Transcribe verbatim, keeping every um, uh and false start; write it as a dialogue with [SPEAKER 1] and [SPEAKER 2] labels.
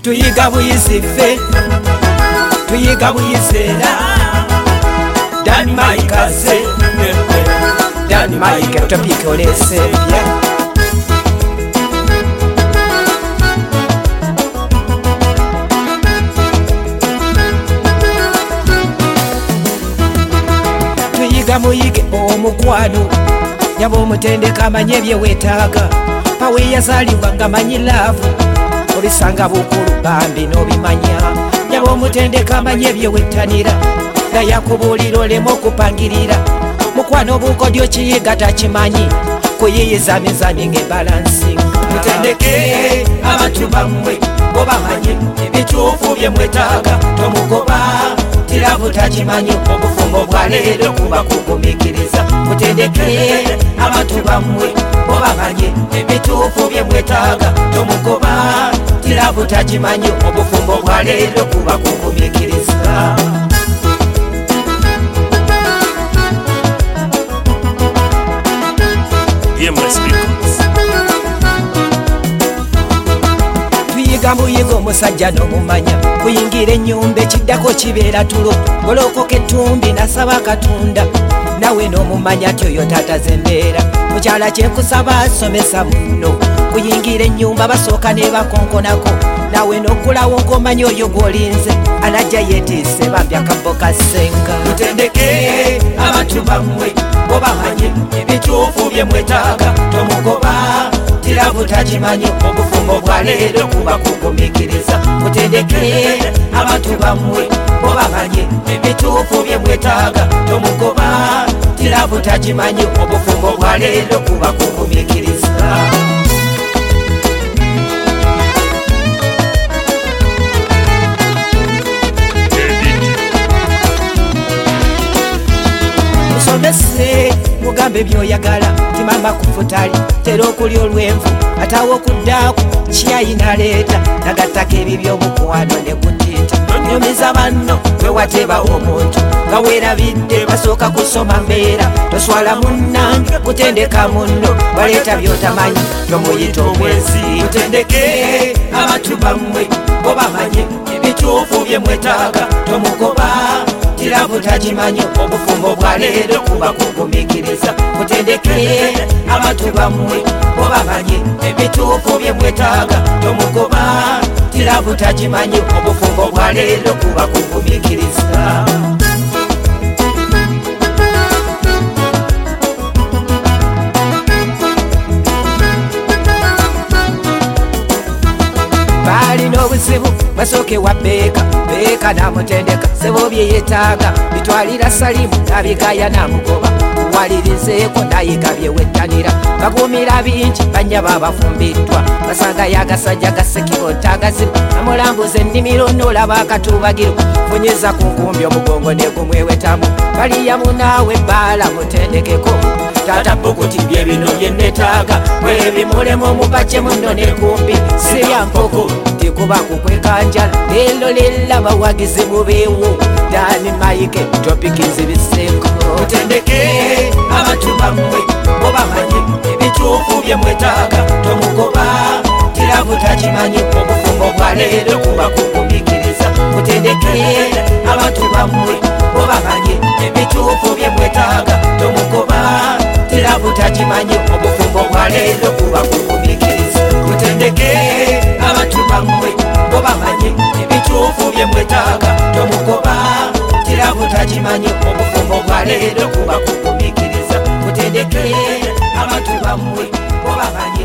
[SPEAKER 1] tuyiga buyisi ffe tuyiga buyisi era Dani Mike aze Dani Mike topiki olesebya tuyiga muyige omukwano nyaba omutendeka amanye ebyewetaaga pawe yazalibwa nga manyi laavu obisanga bukulu bambi n'obimanya nyaba omutendeka amanye ebyewettanira naye akubuulira olemu okupangirira mukwano obukodyo kiyiga takimanyi kuyiyiza mizani ng'ebalansi mutendeke abantu bammwe bobamanye ebituufu bye mwetaaga tomugoba tiravu takimanyi obufumbo bwa leero kuba kugumikiriza mutendeke abantu bammwe bobamanye ebituufu bye mwetaaga tomugoba tiravu takimanyi obufumbo bwa leero kuba kugumikiriza tuyiga muyiga omusajja n'omumanya kuyingira ennyumba ekiddako kibeera tulo golokoka ettumbi nasaba Katonda nawe n'omumanya ti oyo taataze embeera mukyala kyenkusaba asomesa muno kuyingira ennyumba basooka ne bakonkonako nawe n'oggulawo ng'omanya oyo gw'olinze anajja yeetiise bambi akabbo kasenga mutendeke abantu bammwe bobamanye ebituufu bye mwetaaga tomugoba tiravu takimanyi obufumbo bwa leero kuba kugumikiriza mutendeke abantu bammwe bobamanye ebituufu bye mwetaaga tomugoba tiravu takimanyi obufumbo bwa leero kuba kugumikiriza musomese mugambe byoyagala timama kufutali tera okulya olwenvu atawo okuddaako kyayina leeta nagattako ebibyo obukwano ne kutiita nyumiza banno wewatebawo omuntu nga weerabidde basooka kusoma mbeera toswala munnange kutendeka munno baleeta byotamanyi tomuyita omwezi mutendeke abantu bammwe bobamanye ebituufu bye mwetaaga tomugoba tiravu takimanyi obufumbo bwa leero kuba kugumikiriza mutendeke abantu bammwe bobamanye ebituufu bye mwetaaga tomugoba tiravu takimanyi obufumbo bwa leero kuba kugumikiriza balina obuzibu basooke wa beeka beeka namutendeka sebo byeyetaaga bitwalira salimu nabigaya namugoba walirizeeko nayiga byewettanira bagumira bingi banya babafumbiddwa basanga yagasajja gasekibotagazibu namulambuza ennimiro noolaba akatubagiro funyeza ku nkumbi omugongo negumwewetamu baliyamu naawe baala mutendekeko tata bukuti bye bino byenetaaga mwebimulemu omupacye muno nekumbi siryampoko tikuba kukwekanjala leero lella bawagizi bubeewo Dani Mike topiki nzibiseeko mutendeke abantu bammwe bobamanye ebituufu bye mwetaaga tomugoba tiravu takimanyi obufumbo bwa leero kuba kugumikiriza mutendeke abantu bammwe bobamanye ebituufu bye mwetaaga tomugoba tiravu takimanyi obufumbo bwa leero kuba kugumikiriza mutendeke abantu bammwe bobamanye ebituufu bye mwetaaga tomugoba tiravu takimanyi obufumbo bwa leero kuba kugumikiriza mutendeke abantu bammwe bobamanye